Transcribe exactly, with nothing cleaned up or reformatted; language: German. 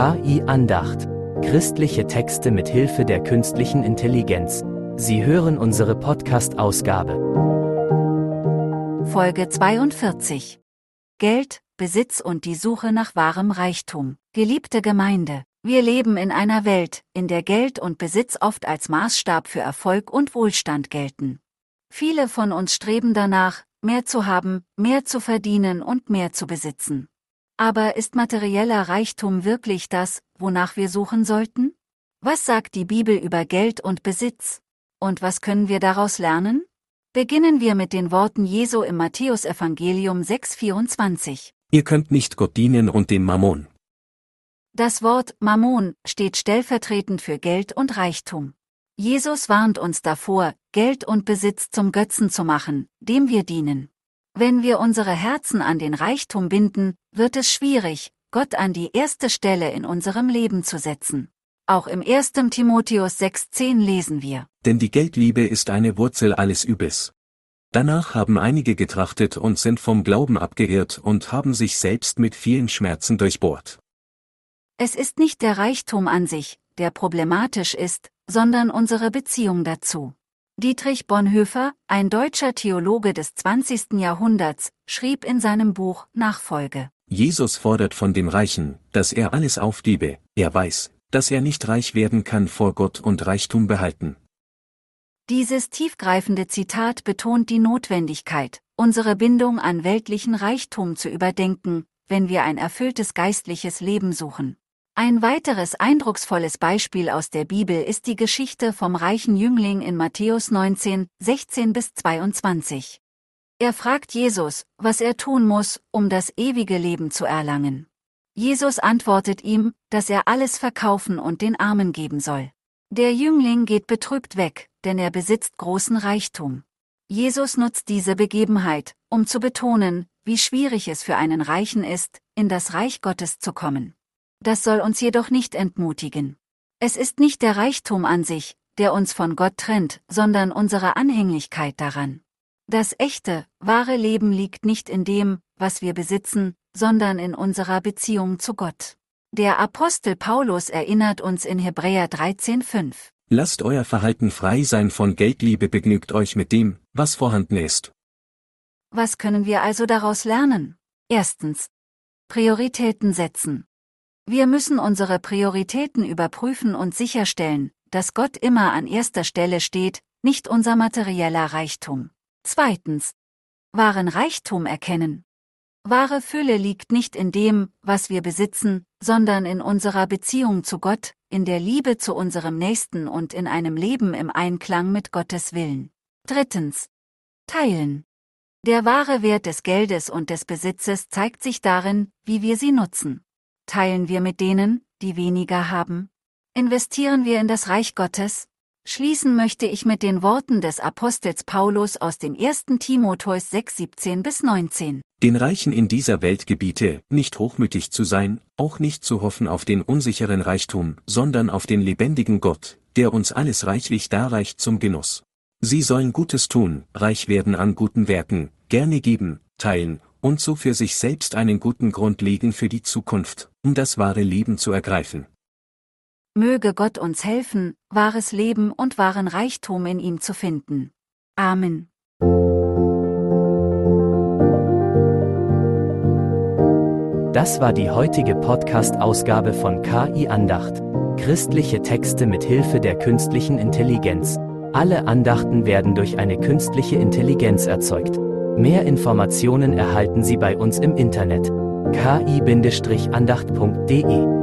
K I-Andacht. Christliche Texte mit Hilfe der künstlichen Intelligenz. Sie hören unsere Podcast-Ausgabe. Folge zweiundvierzig. Geld, Besitz und die Suche nach wahrem Reichtum. Geliebte Gemeinde, wir leben in einer Welt, in der Geld und Besitz oft als Maßstab für Erfolg und Wohlstand gelten. Viele von uns streben danach, mehr zu haben, mehr zu verdienen und mehr zu besitzen. Aber ist materieller Reichtum wirklich das, wonach wir suchen sollten? Was sagt die Bibel über Geld und Besitz? Und was können wir daraus lernen? Beginnen wir mit den Worten Jesu im Matthäusevangelium sechs vierundzwanzig. Ihr könnt nicht Gott dienen und dem Mammon. Das Wort Mammon steht stellvertretend für Geld und Reichtum. Jesus warnt uns davor, Geld und Besitz zum Götzen zu machen, dem wir dienen. Wenn wir unsere Herzen an den Reichtum binden, wird es schwierig, Gott an die erste Stelle in unserem Leben zu setzen. Auch im ersten Timotheus sechs zehn lesen wir: Denn die Geldliebe ist eine Wurzel alles Übels. Danach haben einige getrachtet und sind vom Glauben abgeirrt und haben sich selbst mit vielen Schmerzen durchbohrt. Es ist nicht der Reichtum an sich, der problematisch ist, sondern unsere Beziehung dazu. Dietrich Bonhoeffer, ein deutscher Theologe des zwanzigsten Jahrhunderts, schrieb in seinem Buch Nachfolge: Jesus fordert von dem Reichen, dass er alles aufgebe. Er weiß, dass er nicht reich werden kann vor Gott und Reichtum behalten. Dieses tiefgreifende Zitat betont die Notwendigkeit, unsere Bindung an weltlichen Reichtum zu überdenken, wenn wir ein erfülltes geistliches Leben suchen. Ein weiteres eindrucksvolles Beispiel aus der Bibel ist die Geschichte vom reichen Jüngling in Matthäus neunzehn, sechzehn bis zweiundzwanzig. Er fragt Jesus, was er tun muss, um das ewige Leben zu erlangen. Jesus antwortet ihm, dass er alles verkaufen und den Armen geben soll. Der Jüngling geht betrübt weg, denn er besitzt großen Reichtum. Jesus nutzt diese Begebenheit, um zu betonen, wie schwierig es für einen Reichen ist, in das Reich Gottes zu kommen. Das soll uns jedoch nicht entmutigen. Es ist nicht der Reichtum an sich, der uns von Gott trennt, sondern unsere Anhänglichkeit daran. Das echte, wahre Leben liegt nicht in dem, was wir besitzen, sondern in unserer Beziehung zu Gott. Der Apostel Paulus erinnert uns in Hebräer dreizehn fünf. Lasst euer Verhalten frei sein von Geldliebe, begnügt euch mit dem, was vorhanden ist. Was können wir also daraus lernen? Erstens. Prioritäten setzen. Wir müssen unsere Prioritäten überprüfen und sicherstellen, dass Gott immer an erster Stelle steht, nicht unser materieller Reichtum. Zweitens. Wahren Reichtum erkennen. Wahre Fülle liegt nicht in dem, was wir besitzen, sondern in unserer Beziehung zu Gott, in der Liebe zu unserem Nächsten und in einem Leben im Einklang mit Gottes Willen. Drittens. Teilen. Der wahre Wert des Geldes und des Besitzes zeigt sich darin, wie wir sie nutzen. Teilen wir mit denen, die weniger haben? Investieren wir in das Reich Gottes? Schließen möchte ich mit den Worten des Apostels Paulus aus dem ersten Timotheus sechs siebzehn bis neunzehn. Den Reichen in dieser Welt gebiete, nicht hochmütig zu sein, auch nicht zu hoffen auf den unsicheren Reichtum, sondern auf den lebendigen Gott, der uns alles reichlich darreicht zum Genuss. Sie sollen Gutes tun, reich werden an guten Werken, gerne geben, teilen, und so für sich selbst einen guten Grund legen für die Zukunft, um das wahre Leben zu ergreifen. Möge Gott uns helfen, wahres Leben und wahren Reichtum in ihm zu finden. Amen. Das war die heutige Podcast-Ausgabe von K I-Andacht. Christliche Texte mit Hilfe der künstlichen Intelligenz. Alle Andachten werden durch eine künstliche Intelligenz erzeugt. Mehr Informationen erhalten Sie bei uns im Internet: k i Bindestrich andacht punkt de.